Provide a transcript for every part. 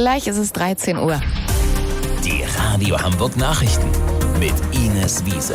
Gleich ist es 13 Uhr. Die Radio Hamburg Nachrichten mit Ines Wiese.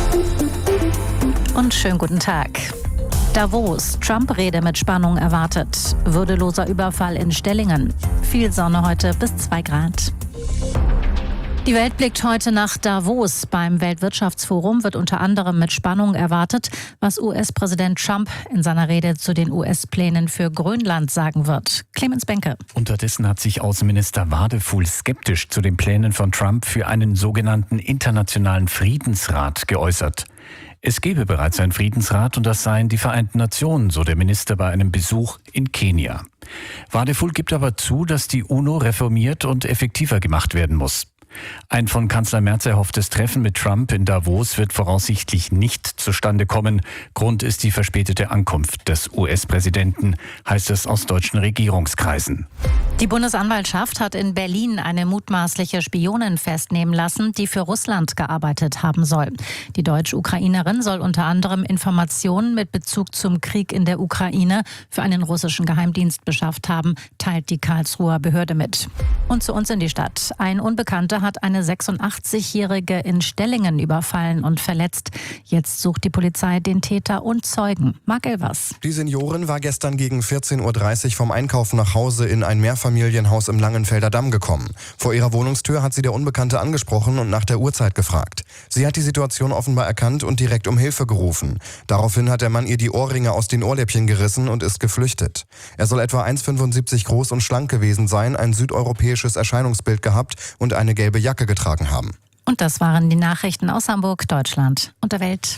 Und schönen guten Tag. Davos, Trump-Rede mit Spannung erwartet. Würdeloser Überfall in Stellingen. Viel Sonne heute bis 2 Grad. Die Welt blickt heute nach Davos. Beim Weltwirtschaftsforum wird unter anderem mit Spannung erwartet, was US-Präsident Trump in seiner Rede zu den US-Plänen für Grönland sagen wird. Clemens Benke. Unterdessen hat sich Außenminister Wadefuhl skeptisch zu den Plänen von Trump für einen sogenannten internationalen Friedensrat geäußert. Es gebe bereits einen Friedensrat und das seien die Vereinten Nationen, so der Minister bei einem Besuch in Kenia. Wadefuhl gibt aber zu, dass die UNO reformiert und effektiver gemacht werden muss. Ein von Kanzler Merz erhofftes Treffen mit Trump in Davos wird voraussichtlich nicht zustande kommen. Grund ist die verspätete Ankunft des US-Präsidenten, heißt es aus deutschen Regierungskreisen. Die Bundesanwaltschaft hat in Berlin eine mutmaßliche Spionin festnehmen lassen, die für Russland gearbeitet haben soll. Die Deutsch-Ukrainerin soll unter anderem Informationen mit Bezug zum Krieg in der Ukraine für einen russischen Geheimdienst beschafft haben, teilt die Karlsruher Behörde mit. Und zu uns in die Stadt. Ein Unbekannter hat eine 86-Jährige in Stellingen überfallen und verletzt. Jetzt sucht die Polizei den Täter und Zeugen. Marc Elvers. Die Seniorin war gestern gegen 14.30 Uhr vom Einkaufen nach Hause in ein Mehrfamilienhaus im Langenfelder Damm gekommen. Vor ihrer Wohnungstür hat sie der Unbekannte angesprochen und nach der Uhrzeit gefragt. Sie hat die Situation offenbar erkannt und direkt um Hilfe gerufen. Daraufhin hat der Mann ihr die Ohrringe aus den Ohrläppchen gerissen und ist geflüchtet. Er soll etwa 1,75 groß und schlank gewesen sein, ein südeuropäisches Erscheinungsbild gehabt und eine gelbe Jacke getragen haben. Und das waren die Nachrichten aus Hamburg, Deutschland und der Welt.